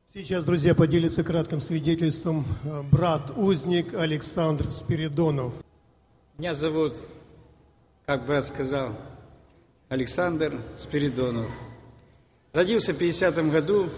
Сейчас, друзья, поделится кратким свидетельством брат-узник Александр Спиридонов. Меня зовут, как брат сказал, Александр Спиридонов. Родился в 50-м году,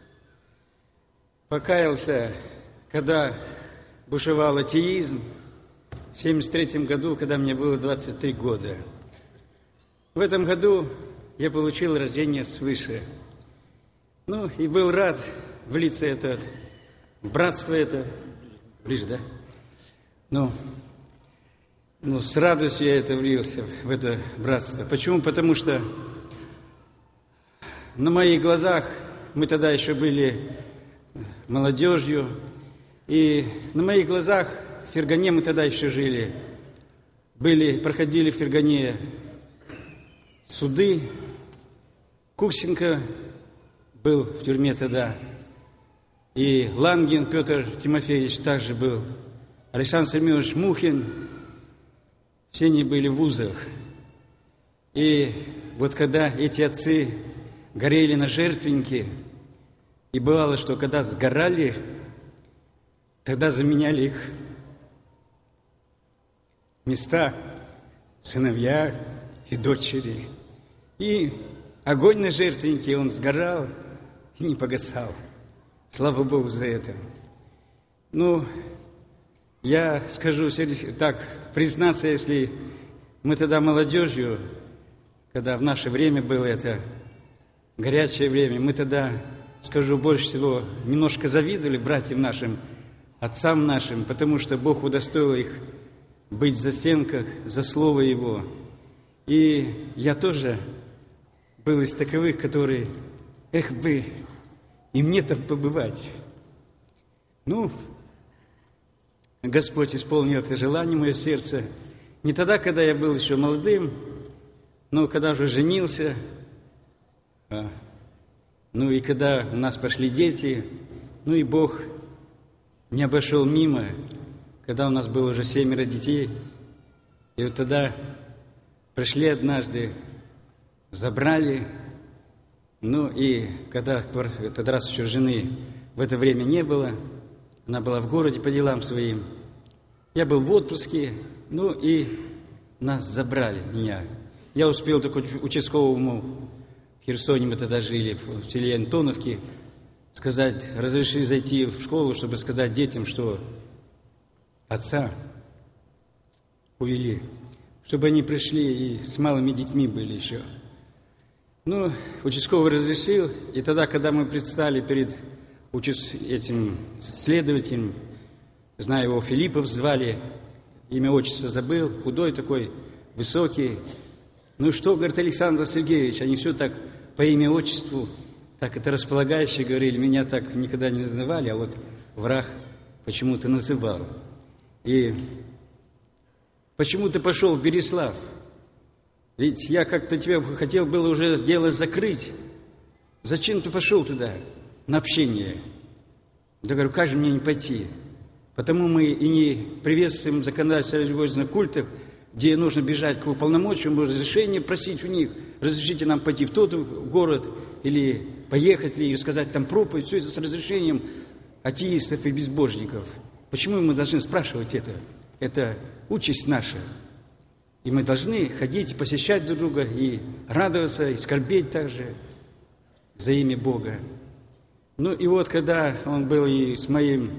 покаялся, когда бушевал атеизм, в 73-м году, когда мне было 23 года. В этом году я получил рождение свыше. И был рад влиться в братство это, ближе, да? С радостью я влился в это братство. Почему? Потому что на моих глазах, мы тогда еще были молодежью, и на моих глазах в Фергане мы тогда еще жили. Проходили в Фергане суды. Куксенко был в тюрьме тогда. И Лангин Петр Тимофеевич также был. Александр Семенович Мухин. Все они были в вузах. И вот когда эти отцы горели на жертвеннике, и бывало, что когда сгорали, тогда заменяли их места сыновья и дочери. И огонь на жертвеннике, он сгорал и не погасал. Слава Богу за это. Я скажу так, признаться, если мы тогда молодежью, когда в наше время было это горячее время, мы тогда, скажу больше всего, немножко завидовали братьям нашим, отцам нашим, потому что Бог удостоил их быть в застенках за Слово Его. И я тоже был из таковых, которые, эх бы, и мне там побывать. Господь исполнил это желание, мое сердце. Не тогда, когда я был еще молодым, но когда уже женился, и когда у нас пошли дети, и Бог не обошел мимо, когда у нас было уже 7 детей. И вот тогда пришли однажды, забрали, и когда тогда раз еще жены в это время не было, она была в городе по делам своим, я был в отпуске, и нас забрали, меня. Я успел только участковому в Херсоне, мы тогда жили, в селе Антоновке, сказать, разрешили зайти в школу, чтобы сказать детям, что отца увели, чтобы они пришли и с малыми детьми были еще. Участковый разрешил, и тогда, когда мы предстали перед этим следователем, знаю его, Филиппов звали, имя, отчество забыл, худой такой, высокий. Что, говорит, Александр Сергеевич, они все так по имя, отчеству, так это располагающе говорили, меня так никогда не называли, а вот враг почему-то называл. И почему ты пошел в Береслав? Ведь я как-то тебе хотел было уже дело закрыть. Зачем ты пошел туда, на общение? Да говорю, как же мне не пойти? Потому мы и не приветствуем законодательство о религиозных культах, где нужно бежать к уполномоченным, разрешение просить у них, разрешите нам пойти в тот город, или поехать, или сказать там проповедь, все это с разрешением атеистов и безбожников. Почему мы должны спрашивать это? Это участь наша. И мы должны ходить и посещать друг друга, и радоваться, и скорбеть также за имя Бога. И вот, когда он был и с моим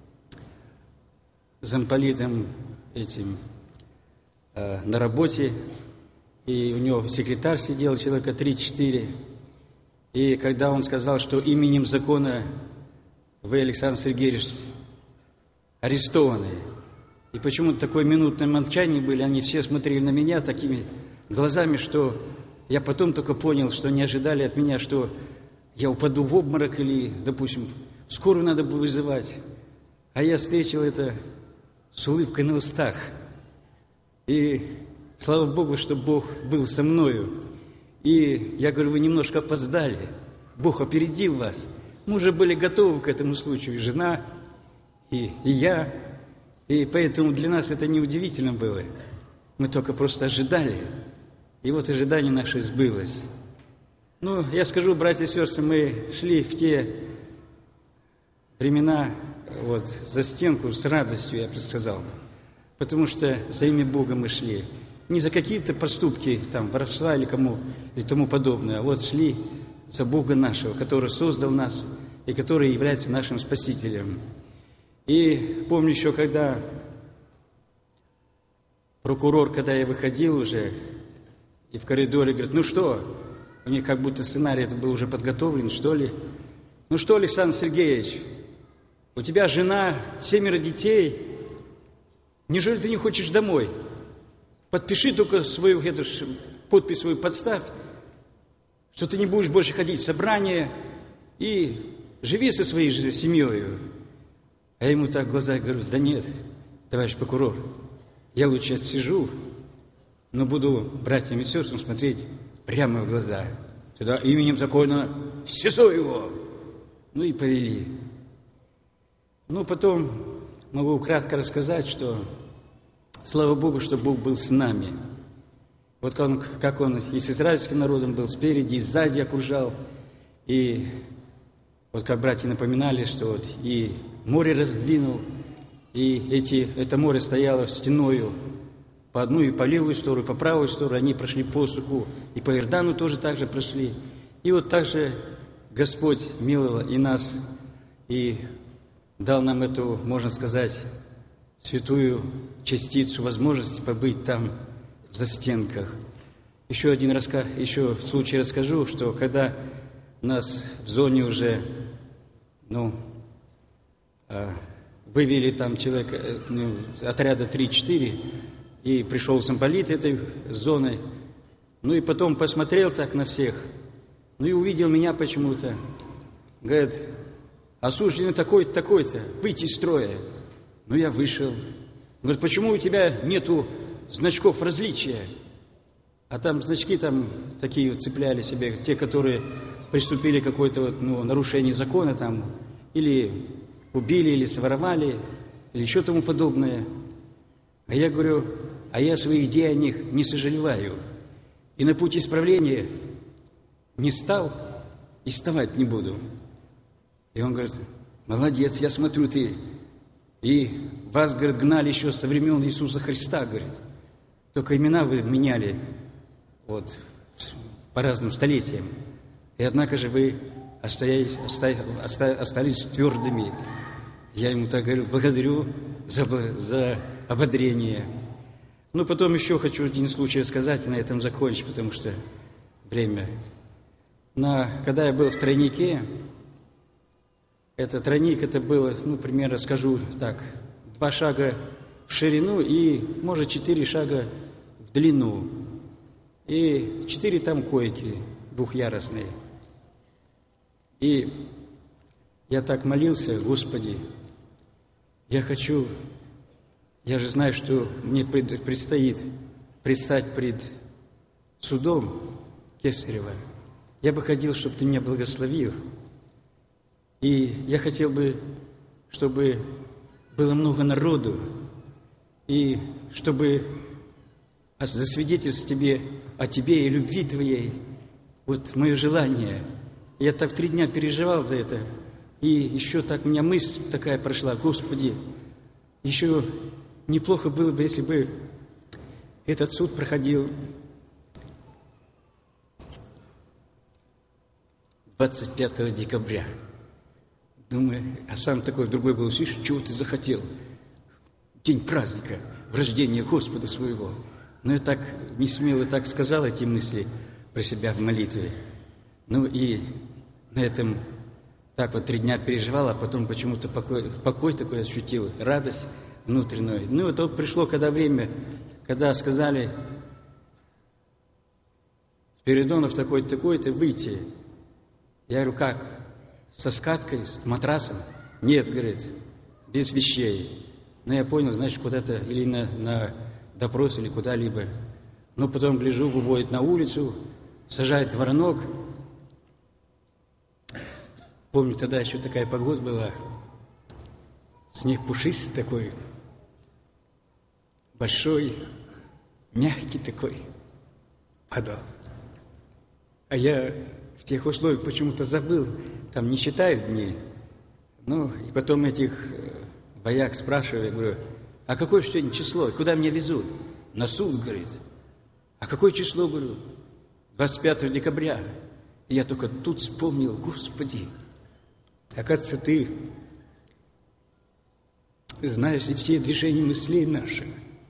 замполитом этим на работе, и у него секретарь сидел, человека 3-4, и когда он сказал, что именем закона вы, Александр Сергеевич, арестованы, и почему-то такое минутное молчание были, они все смотрели на меня такими глазами, что я потом только понял, что не ожидали от меня, что я упаду в обморок или, допустим, скорую надо бы вызывать. А я встретил это с улыбкой на устах. И слава Богу, что Бог был со мною. И я говорю, вы немножко опоздали. Бог опередил вас. Мы уже были готовы к этому случаю, и жена, и я. И поэтому для нас это неудивительно было. Мы только просто ожидали. И вот ожидание наше сбылось. Я скажу, братья и сестры, мы шли в те времена вот за стенку с радостью, я бы сказал. Потому что за имя Бога мы шли. Не за какие-то поступки, там, воровства или тому подобное, а вот шли за Бога нашего, который создал нас и который является нашим Спасителем. И помню еще, когда прокурор, когда я выходил уже, и в коридоре говорит: ну что, у них как будто сценарий это был уже подготовлен, что ли. Ну что, Александр Сергеевич, у тебя жена, 7 детей, неужели ты не хочешь домой? Подпиши только свою подпись свою подставь, что ты не будешь больше ходить в собрание и живи со своей семьей. А я ему так в глаза говорю: да нет, товарищ прокурор, я лучше отсижу, но буду братьям и сестрам смотреть прямо в глаза. Сюда именем закона в СИЗО его. Ну и повели. Ну, потом могу кратко рассказать, что слава Богу, что Бог был с нами. Вот как Он и с израильским народом был спереди, и сзади окружал. И вот как братья напоминали, что вот и море раздвинул, и это море стояло стеною по одну и по левую сторону, и по правую сторону. Они прошли по суху, и по Иордану тоже так же прошли. И вот так же Господь миловал и нас, и дал нам эту, можно сказать, святую частицу возможности побыть там, в застенках. Еще случай расскажу, что когда нас в зоне уже, вывели там человека, отряда 3-4, и пришел замполит этой зоны, и потом посмотрел так на всех, и увидел меня почему-то, говорит: осужденный такой-то, такой-то, выйти из строя. Я вышел. Говорит: почему у тебя нету значков различия? А там значки там такие вот цепляли себе, те, которые приступили к какое-то нарушение закона там, или убили, или своровали, или еще тому подобное. А я говорю: а я о своих деяниях не сожалеваю. И на путь исправления не стал и вставать не буду. И он говорит: молодец, я смотрю, ты. И вас, говорит, гнали еще со времен Иисуса Христа, говорит. Только имена вы меняли по разным столетиям. И однако же вы остались твердыми. Я ему так говорю: благодарю за ободрение. Потом еще хочу один случай рассказать и на этом закончить, потому что время. Когда я был в тройнике, тройник это было, примерно скажу так, 2 шага в ширину и, может, 4 шага в длину. И 4 там койки двухъярусные. И я так молился: Господи, я же знаю, что мне предстоит предстать пред судом Кесарева. Я бы хотел, чтобы Ты меня благословил. И я хотел бы, чтобы было много народу, и чтобы засвидетельствовать о Тебе и любви Твоей. Вот мое желание. Я так 3 дня переживал за это. И еще так у меня мысль такая прошла: Господи, еще неплохо было бы, если бы этот суд проходил 25 декабря. Думаю, а сам такой в другой был: слышишь, чего ты захотел? День праздника, в рождение Господа своего. Но я так не смело так сказал эти мысли про себя в молитве. И на этом так вот 3 дня переживал, а потом почему-то покой такой ощутил, радость внутреннюю. Вот пришло время, когда сказали: Спиридонов такой-то, такой-то, выйти. Я говорю: как? Со скаткой, с матрасом? Нет, говорит, без вещей. Я понял, значит, куда-то или на допрос, или куда-либо. Потом гляжу, выводит на улицу, сажает воронок. Помню, тогда еще такая погода была. Снег пушистый такой, большой, мягкий такой, падал. А я в тех условиях почему-то забыл, там не считают дни, Ну, и потом этих вояк спрашиваю, я говорю, а какое сегодня число, куда меня везут? На суд, говорит. А какое число, говорю? 25 декабря. И я только тут вспомнил, Господи, оказывается, Ты знаешь и все движения мыслей наших.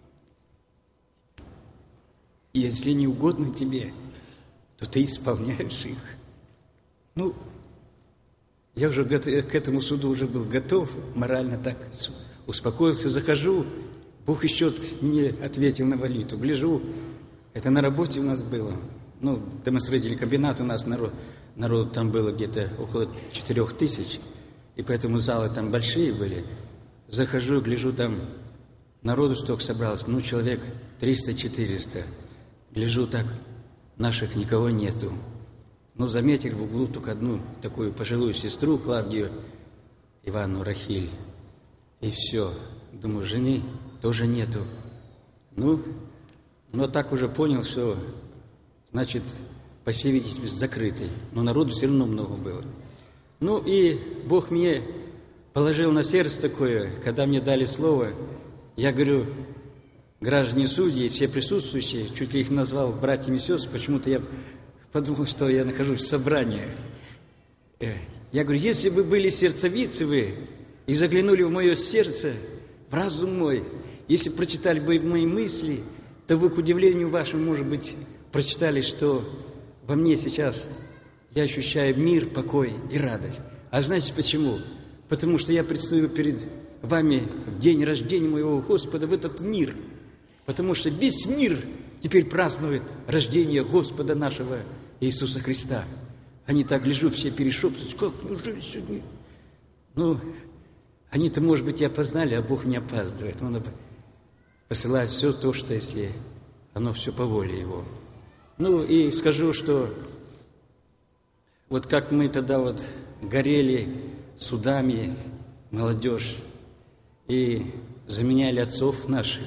И если не угодно Тебе, то Ты исполняешь их. Ну, я уже к этому суду уже был готов, морально так успокоился, захожу, Бог еще мне ответил на молитву. Гляжу, это на работе у нас было. Ну, домостроительный комбинат у нас, народу там было где-то около 4000, и поэтому залы там большие были. Захожу, гляжу, там народу столько собралось, ну, человек 300-400. Гляжу так, наших никого нету. Ну, заметил в углу только одну такую пожилую сестру, Клавдию Ивановну Рахиль. И все. Думаю, жены тоже нету. Ну, но так уже понял, что, значит, по всей видимости, закрытый. Но народу все равно много было. Ну, и Бог мне положил на сердце такое, когда мне дали слово, я говорю, граждане судьи, все присутствующие, чуть ли их назвал братьями и сестрами, почему-то я подумал, что я нахожусь в собрании. Я говорю, если бы были сердцевицы вы и заглянули в мое сердце, в разум мой, если прочитали бы мои мысли, то вы, к удивлению вашему, может быть, прочитали, что во мне сейчас я ощущаю мир, покой и радость. А знаете почему? Потому что я предстаю перед вами в день рождения моего Господа в этот мир. Потому что весь мир теперь празднует рождение Господа нашего Иисуса Христа. Они так, гляжу, все перешептываются, как неужели сегодня? Ну, они-то, может быть, и опознали, а Бог не опаздывает. Он посылает все то, что если оно все по воле Его. Ну, и скажу, что вот как мы тогда вот горели судами, молодежь, и заменяли отцов наших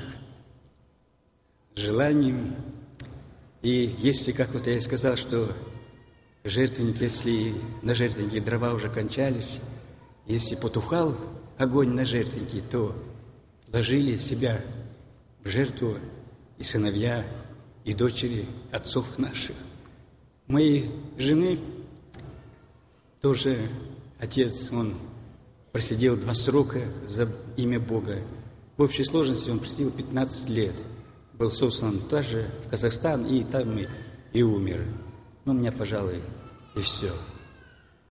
желанием. И если, как вот я и сказал, что жертвенник, если на жертвеннике дрова уже кончались, если потухал огонь на жертвеннике, то ложили себя в жертву и сыновья, и дочери отцов наших. Моей жены тоже отец, он просидел 2 срока за имя Бога. В общей сложности он просидел 15 лет. Был сослан тоже в Казахстан, и там и умер. Ну, у меня, пожалуй, и все.